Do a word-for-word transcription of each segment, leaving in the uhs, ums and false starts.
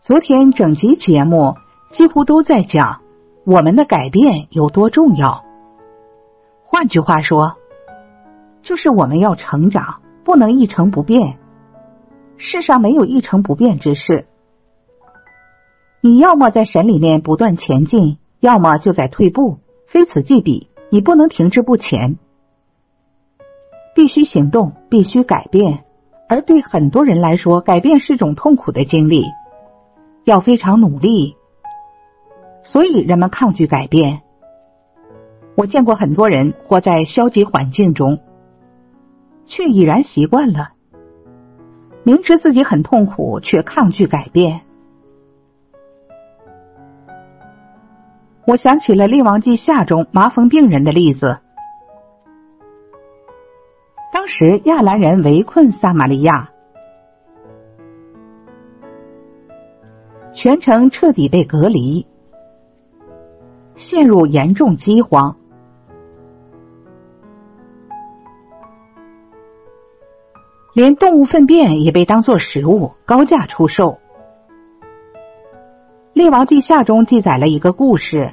昨天整集节目几乎都在讲我们的改变有多重要。换句话说，就是我们要成长，不能一成不变。世上没有一成不变之事。你要么在神里面不断前进，要么就在退步，非此即彼，你不能停滞不前。必须行动，必须改变。而对很多人来说，改变是种痛苦的经历，要非常努力，所以人们抗拒改变。我见过很多人活在消极环境中，却已然习惯了，明知自己很痛苦，却抗拒改变。我想起了《列王记下》中麻风病人的例子。当时亚兰人围困撒玛利亚，全城彻底被隔离，陷入严重饥荒。连动物粪便也被当作食物高价出售。列王记下中记载了一个故事，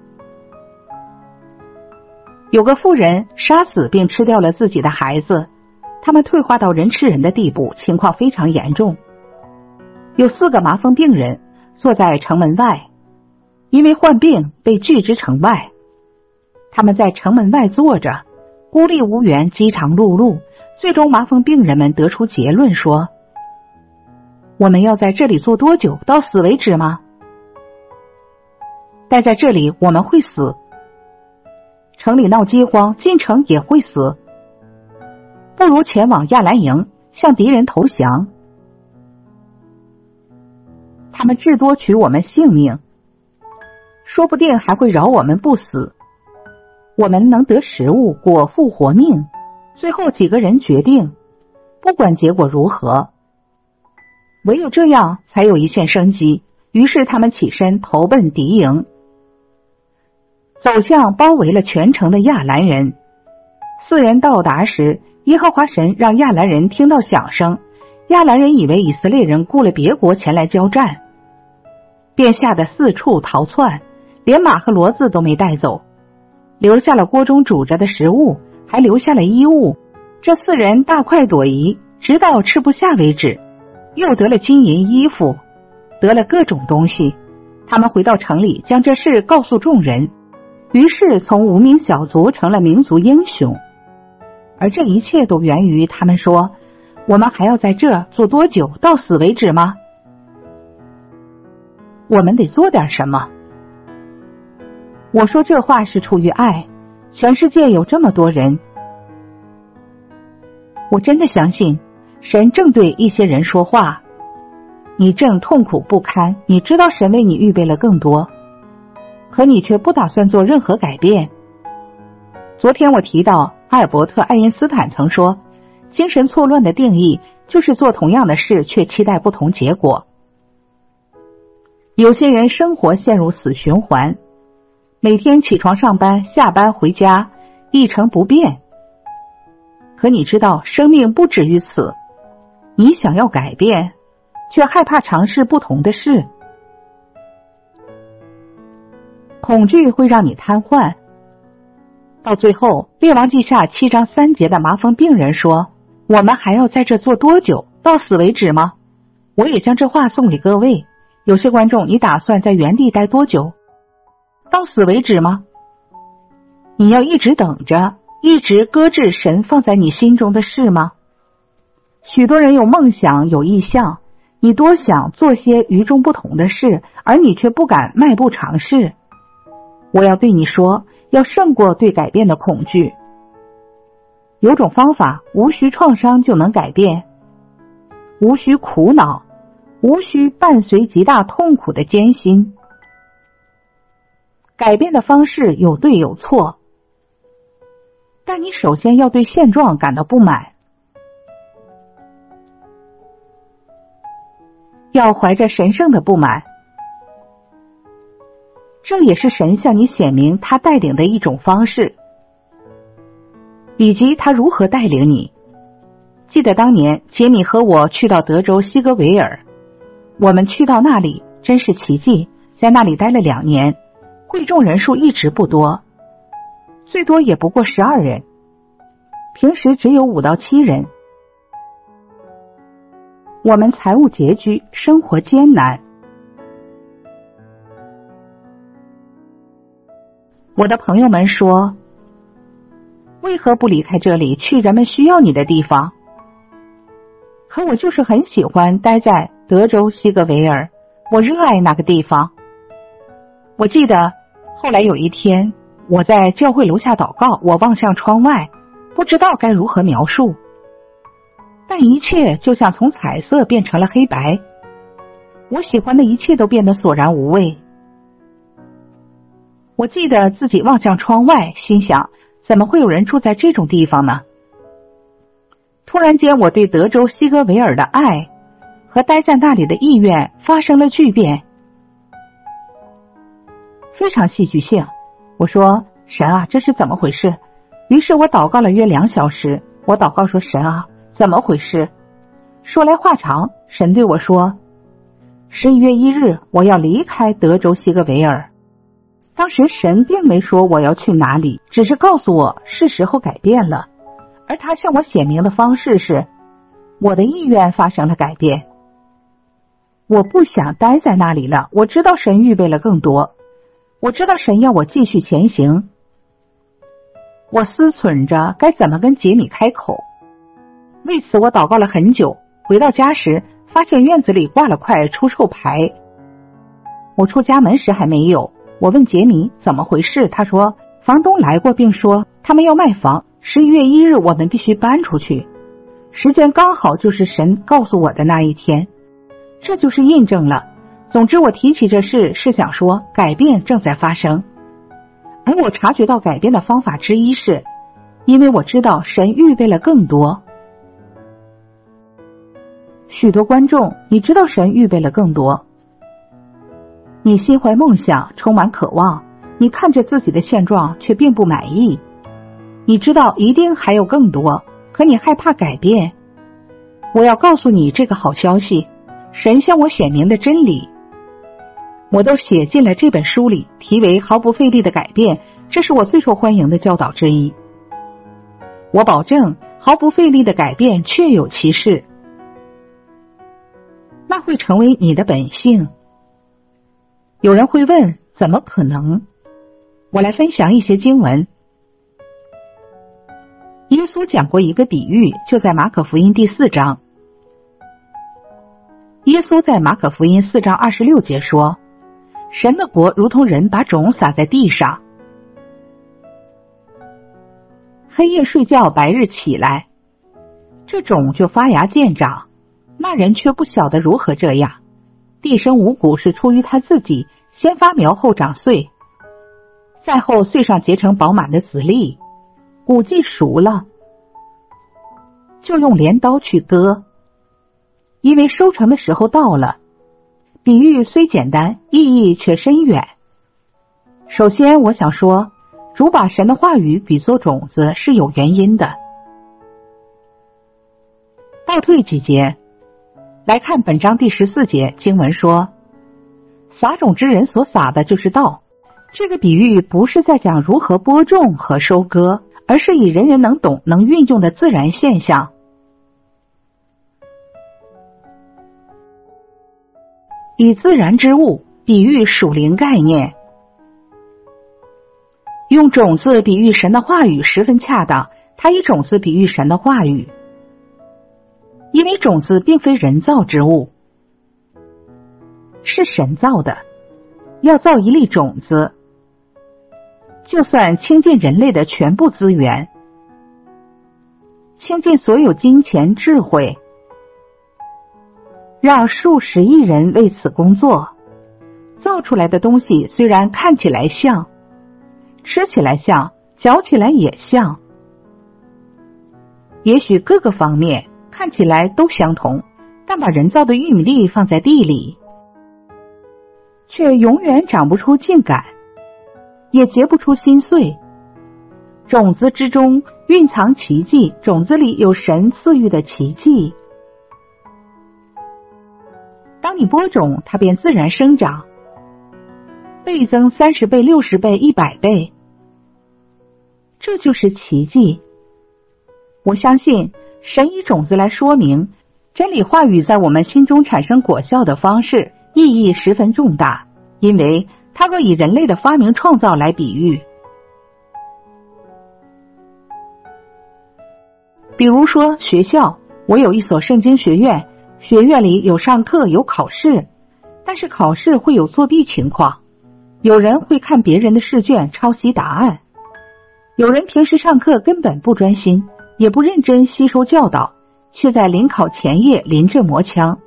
有个妇人杀死并吃掉了自己的孩子，他们退化到人吃人的地步，情况非常严重。有四个麻风病人坐在城门外，因为患病被拒之城外。他们在城门外坐着，孤立无援，饥肠辘辘。最终麻风病人们得出结论说，我们要在这里坐多久，到死为止吗？待在这里我们会死，城里闹饥荒，进城也会死，不如前往亚兰营，向敌人投降。他们至多取我们性命，说不定还会饶我们不死，我们能得食物，果腹活命。最后几个人决定，不管结果如何，唯有这样才有一线生机。于是他们起身投奔敌营，走向包围了全城的亚兰人。四人到达时，耶和华神让亚兰人听到响声，亚兰人以为以色列人雇了别国前来交战，便吓得四处逃窜，连马和骡子都没带走，留下了锅中煮着的食物，还留下了衣物。这四人大快朵颐，直到吃不下为止，又得了金银衣服，得了各种东西。他们回到城里，将这事告诉众人，于是从无名小卒成了民族英雄。而这一切都源于他们说，我们还要在这做多久，到死为止吗？我们得做点什么。我说这话是出于爱，全世界有这么多人，我真的相信神正对一些人说话。你正痛苦不堪，你知道神为你预备了更多，可你却不打算做任何改变。昨天我提到阿尔伯特·爱因斯坦曾说，精神错乱的定义就是做同样的事却期待不同结果。有些人生活陷入死循环，每天起床上班，下班回家，一成不变。可你知道生命不止于此，你想要改变，却害怕尝试不同的事。恐惧会让你瘫痪。到最后，列王记下七章三节的麻风病人说，我们还要在这做多久，到死为止吗？我也将这话送给各位。有些观众，你打算在原地待多久？到死为止吗？你要一直等着，一直搁置神放在你心中的事吗？许多人有梦想，有意向，你多想做些与众不同的事，而你却不敢迈步尝试。我要对你说，要胜过对改变的恐惧。有种方法，无需创伤就能改变，无需苦恼，无需伴随极大痛苦的艰辛。改变的方式有对有错，但你首先要对现状感到不满，要怀着神圣的不满。这也是神向你显明他带领的一种方式，以及他如何带领你。记得当年杰米和我去到德州西格维尔，我们去到那里， 真是奇迹，在那里待了两年，会众人数一直不多，最多也不过十二人，平时只有五到七人。我们财务拮据，生活艰难。我的朋友们说，为何不离开这里，去人们需要你的地方？可我就是很喜欢待在德州西格维尔，我热爱那个地方。我记得后来有一天，我在教会楼下祷告，我望向窗外，不知道该如何描述，但一切就像从彩色变成了黑白，我喜欢的一切都变得索然无味。我记得自己望向窗外，心想，怎么会有人住在这种地方呢？突然间，我对德州西格维尔的爱和待在那里的意愿发生了巨变，非常戏剧性。我说，神啊，这是怎么回事？于是我祷告了约两小时，我祷告说，神啊，怎么回事？说来话长，神对我说，十一月一日我要离开德州西格维尔。当时神并没说我要去哪里，只是告诉我是时候改变了，而他向我显明的方式是，我的意愿发生了改变。我不想待在那里了，我知道神预备了更多，我知道神要我继续前行。我思忖着该怎么跟杰米开口，为此我祷告了很久。回到家时，发现院子里挂了块出售牌，我出家门时还没有。我问杰米怎么回事，他说房东来过，并说他们要卖房，十一月一日我们必须搬出去。时间刚好就是神告诉我的那一天，这就是印证了。总之，我提起这事是想说改变正在发生，而我察觉到改变的方法之一是，因为我知道神预备了更多。许多观众，你知道神预备了更多，你心怀梦想，充满渴望，你看着自己的现状却并不满意，你知道一定还有更多，可你害怕改变。我要告诉你这个好消息，神向我显明的真理，我都写进了这本书里，题为毫不费力的改变，这是我最受欢迎的教导之一。我保证，毫不费力的改变确有其事，那会成为你的本性。有人会问，怎么可能？我来分享一些经文。耶稣讲过一个比喻，就在马可福音第四章。耶稣在马可福音四章二十六节说，神的国如同人把种撒在地上，黑夜睡觉，白日起来，这种就发芽见长，那人却不晓得如何这样。地生五谷是出于他自己，先发苗后长穗，再后穗上结成饱满的籽粒，谷既熟了，就用镰刀去割，因为收成的时候到了。比喻虽简单，意义却深远。首先我想说，主把神的话语比作种子是有原因的。倒退几节来看本章第十四节，经文说，撒种之人所撒的就是道。这个比喻不是在讲如何播种和收割，而是以人人能懂能运用的自然现象。以自然之物比喻属灵概念，用种子比喻神的话语十分恰当，他以种子比喻神的话语，因为种子并非人造之物，是神造的。要造一粒种子，就算倾尽人类的全部资源，倾尽所有金钱智慧，让数十亿人为此工作，造出来的东西虽然看起来像，吃起来像，嚼起来也像，也许各个方面看起来都相同，但把人造的玉米粒放在地里，却永远长不出茎秆，也结不出新穗。种子之中蕴藏奇迹，种子里有神赐予的奇迹。当当你播种，它便自然生长，倍增三十倍、六十倍、一百倍，这就是奇迹。我相信神以种子来说明真理话语在我们心中产生果效的方式意义十分重大，因为它若以人类的发明创造来比喻。比如说学校，我有一所圣经学院，学院里有上课有考试，但是考试会有作弊情况，有人会看别人的试卷抄袭答案，有人平时上课根本不专心，也不认真吸收教导，却在临考前夜临阵磨枪，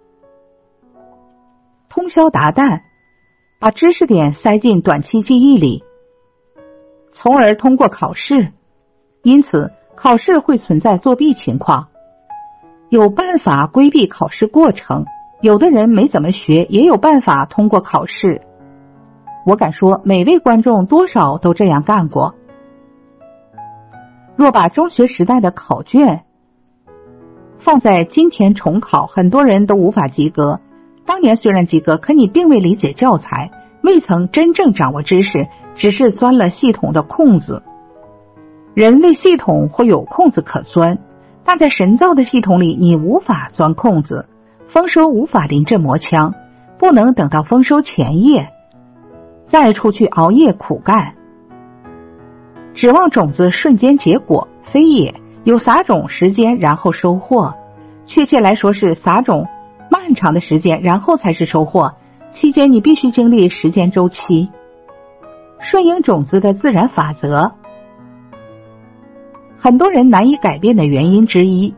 通宵达旦，把知识点塞进短期记忆里，从而通过考试。因此考试会存在作弊情况，有办法规避考试过程，有的人没怎么学，也有办法通过考试。我敢说每位观众多少都这样干过。若把中学时代的考卷放在今天重考，很多人都无法及格。当年虽然及格，可你并未理解教材，未曾真正掌握知识，只是钻了系统的空子。人类系统会有空子可钻，但在神造的系统里，你无法钻空子，丰收无法临阵磨枪，不能等到丰收前夜再出去熬夜苦干，指望种子瞬间结果，非也。有撒种时间然后收获，确切来说是撒种漫长的时间然后才是收获，期间你必须经历时间周期，顺应种子的自然法则。很多人难以改变的原因之一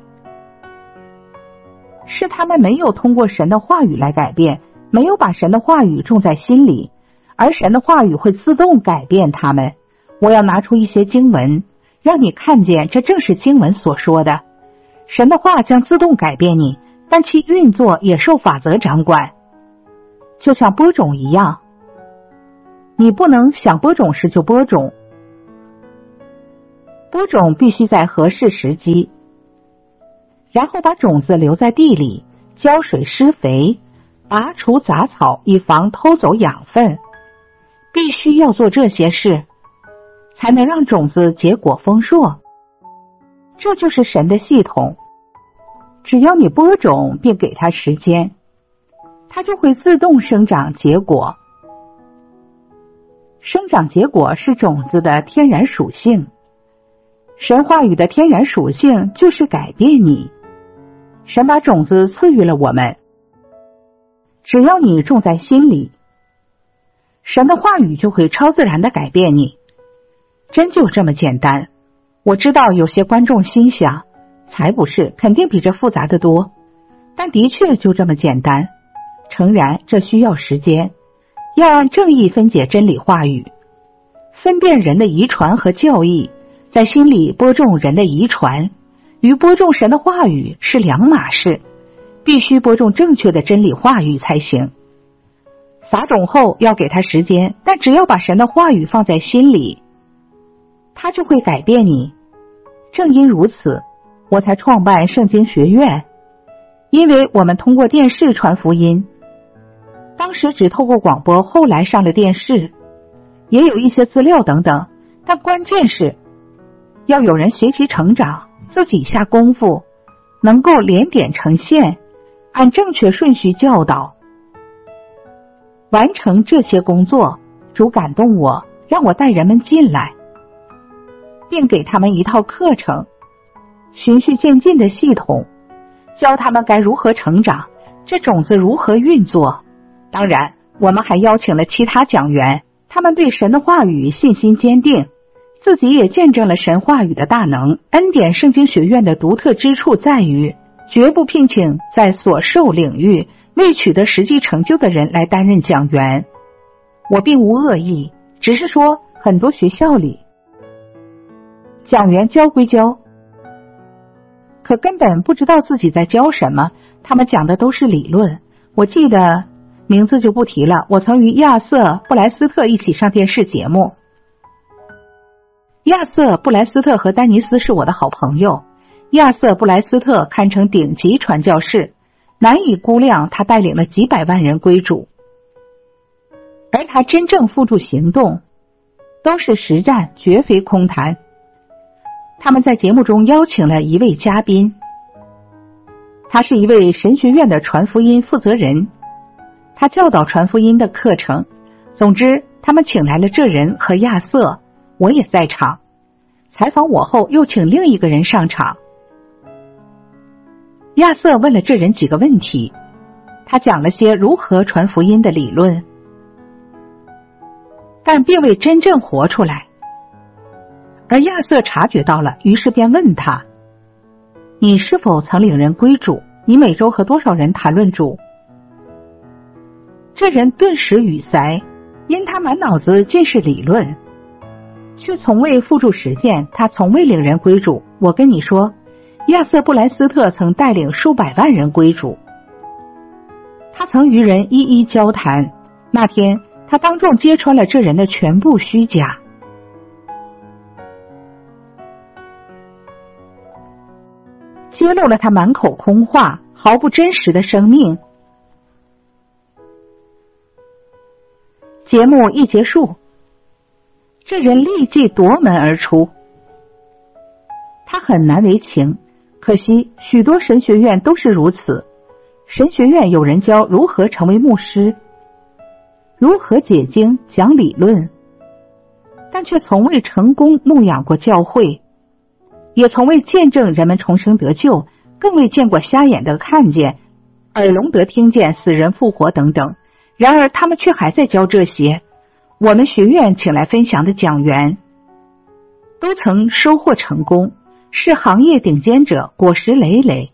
是他们没有通过神的话语来改变，没有把神的话语种在心里，而神的话语会自动改变他们。我要拿出一些经文让你看见，这正是经文所说的，神的话将自动改变你，但其运作也受法则掌管，就像播种一样，你不能想播种时就播种，播种必须在合适时机，然后把种子留在地里，浇水施肥，拔除杂草，以防偷走养分。必须要做这些事，才能让种子结果丰硕。这就是神的系统，只要你播种并给它时间，它就会自动生长结果。生长结果是种子的天然属性，神话语的天然属性就是改变你。神把种子赐予了我们，只要你种在心里，神的话语就会超自然的改变你。真就这么简单。我知道有些观众心想，才不是，肯定比这复杂的多，但的确就这么简单。诚然，这需要时间，要按正义分解真理话语，分辨人的遗传和教义，在心里播种人的遗传，与播种神的话语是两码事，必须播种正确的真理话语才行。撒种后要给它时间，但只要把神的话语放在心里，它就会改变你。正因如此，我才创办圣经学院，因为我们通过电视传福音，当时只透过广播，后来上了电视，也有一些资料等等，但关键是要有人学习成长，自己下功夫，能够连点成线，按正确顺序教导，完成这些工作。主感动我，让我带人们进来，并给他们一套课程，循序渐进的系统，教他们该如何成长，这种子如何运作。当然，我们还邀请了其他讲员，他们对神的话语信心坚定，自己也见证了神话语的大能。恩典圣经学院的独特之处在于，绝不聘请在所受领域未取得实际成就的人来担任讲员。我并无恶意，只是说很多学校里讲员教归教，可根本不知道自己在教什么，他们讲的都是理论。我记得名字就不提了，我曾与亚瑟布莱斯特一起上电视节目。亚瑟布莱斯特和丹尼斯是我的好朋友，亚瑟布莱斯特堪称顶级传教士， 难以估量他带领了几百万人归主，而他真正付诸行动都是实战，绝非空谈。他们在节目中邀请了一位嘉宾，他是一位神学院的传福音负责人，他教导传福音的课程。总之，他们请来了这人和亚瑟，我也在场。采访我后，又请另一个人上场。亚瑟问了这人几个问题，他讲了些如何传福音的理论，但并未真正活出来。而亚瑟察觉到了，于是便问他：你是否曾领人归主？你每周和多少人谈论主？这人顿时语塞，因他满脑子尽是理论，却从未付诸实践。他从未领人归主。我跟你说，亚瑟布莱斯特曾带领数百万人归主，他曾与人一一交谈。那天他当众揭穿了这人的全部虚假，揭露了他满口空话，毫不真实的生命。节目一结束，这人立即夺门而出。他很难为情，可惜许多神学院都是如此。神学院有人教如何成为牧师，如何解经讲理论，但却从未成功牧养过教会，也从未见证人们重生得救，更未见过瞎眼的看见，耳聋得听见，死人复活等等。然而他们却还在教这些。我们学院请来分享的讲员都曾收获成功，是行业顶尖者，果实累累。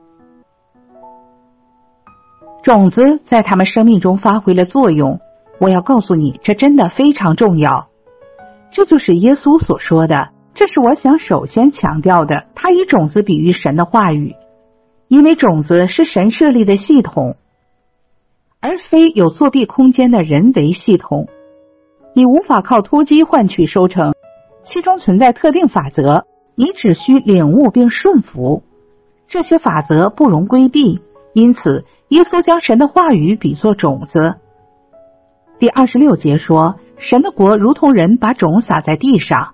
种子在他们生命中发挥了作用，我要告诉你，这真的非常重要。这就是耶稣所说的，这是我想首先强调的。他以种子比喻神的话语，因为种子是神设立的系统，而非有作弊空间的人为系统。你无法靠突击换取收成，其中存在特定法则，你只需领悟并顺服。这些法则不容规避，因此耶稣将神的话语比作种子。第二十六节说，神的国如同人把种撒在地上。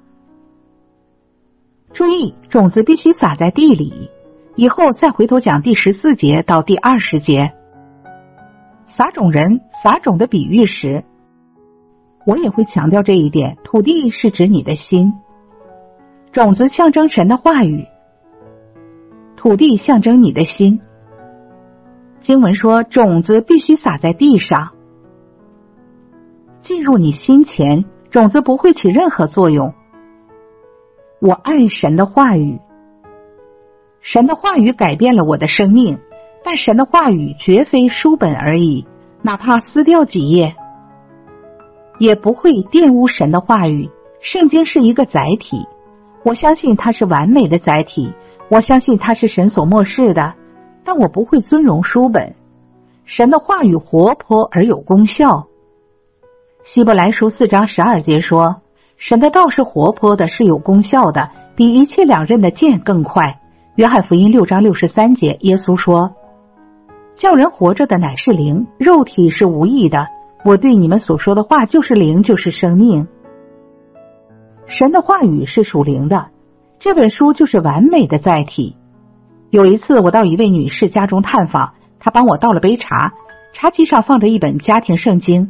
注意，种子必须撒在地里。以后再回头讲第十四节到第二十节。撒种人撒种的比喻时，我也会强调这一点。土地是指你的心，种子象征神的话语，土地象征你的心。经文说，种子必须撒在地上，进入你心前，种子不会起任何作用。我爱神的话语，神的话语改变了我的生命，但神的话语绝非书本而已，哪怕撕掉几页也不会玷污神的话语。圣经是一个载体，我相信它是完美的载体，我相信它是神所默示的，但我不会尊荣书本。神的话语活泼而有功效。希伯来书四章十二节说，神的道是活泼的，是有功效的，比一切两刃的剑更快。约翰福音六章六十三节，耶稣说，叫人活着的乃是灵，肉体是无益的。我对你们所说的话就是灵，就是生命。神的话语是属灵的，这本书就是完美的载体。有一次我到一位女士家中探访，她帮我倒了杯茶，茶几上放着一本家庭圣经。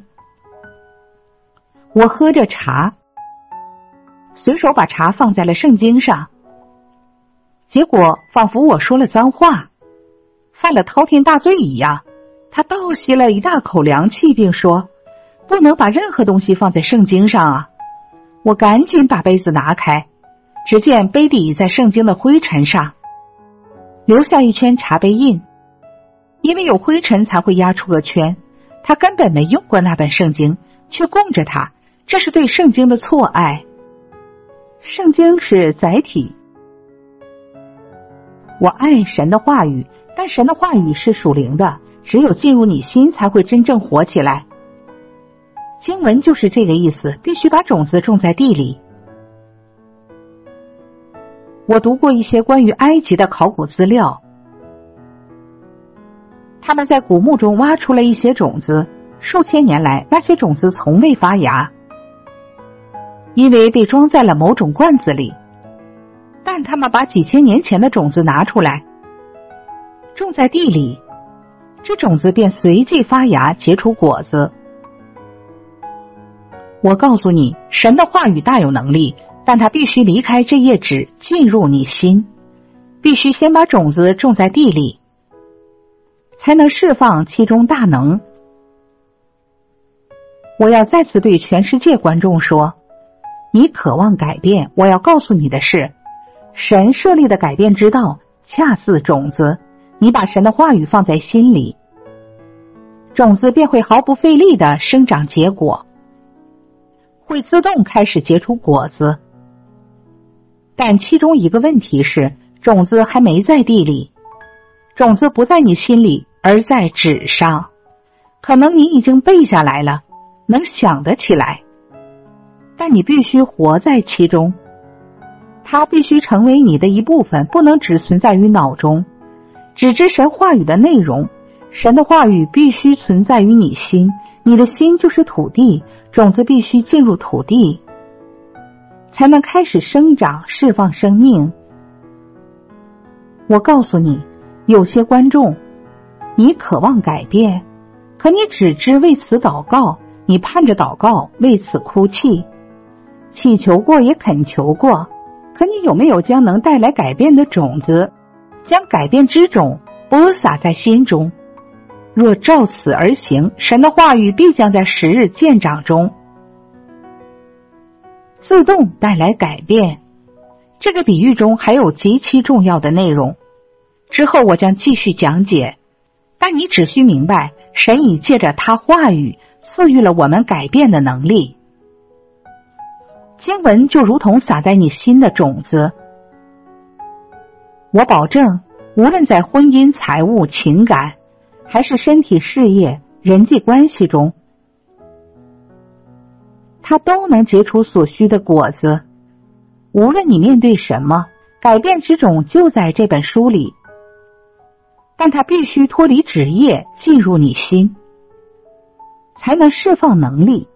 我喝着茶，随手把茶放在了圣经上，结果仿佛我说了脏话，犯了滔天大罪一样。他倒吸了一大口凉气，并说，不能把任何东西放在圣经上啊。我赶紧把杯子拿开，只见杯底在圣经的灰尘上留下一圈茶杯印，因为有灰尘才会压出个圈。他根本没用过那本圣经，却供着它，这是对圣经的错爱。圣经是载体。我爱神的话语，但神的话语是属灵的，只有进入你心才会真正活起来。经文就是这个意思，必须把种子种在地里。我读过一些关于埃及的考古资料， 他们在古墓中挖出了一些种子，数千年来那些种子从未发芽，因为被装在了某种罐子里。但他们把几千年前的种子拿出来，种在地里，这种子便随即发芽，结出果子。我告诉你，神的话语大有能力，但它必须离开这页纸，进入你心，必须先把种子种在地里，才能释放其中大能。我要再次对全世界观众说，你渴望改变，我要告诉你的是，神设立的改变之道恰似种子，你把神的话语放在心里，种子便会毫不费力地生长结果，会自动开始结出果子。但其中一个问题是，种子还没在地里，种子不在你心里，而在纸上。可能你已经背下来了，能想得起来，但你必须活在其中，它必须成为你的一部分，不能只存在于脑中。只知神话语的内容，神的话语必须存在于你心，你的心就是土地，种子必须进入土地，才能开始生长，释放生命。我告诉你，有些观众，你渴望改变，可你只知为此祷告，你盼着祷告，为此哭泣，祈求过也恳求过，可你有没有将能带来改变的种子，将改变之种播撒在心中？若照此而行，神的话语必将在时日渐长中自动带来改变。这个比喻中还有极其重要的内容，之后我将继续讲解，但你只需明白，神已借着他话语赐予了我们改变的能力。经文就如同撒在你心的种子。我保证，无论在婚姻、财务、情感，还是身体、事业、人际关系中，它都能结出所需的果子。无论你面对什么，改变之种就在这本书里，但它必须脱离纸页，进入你心，才能释放能力，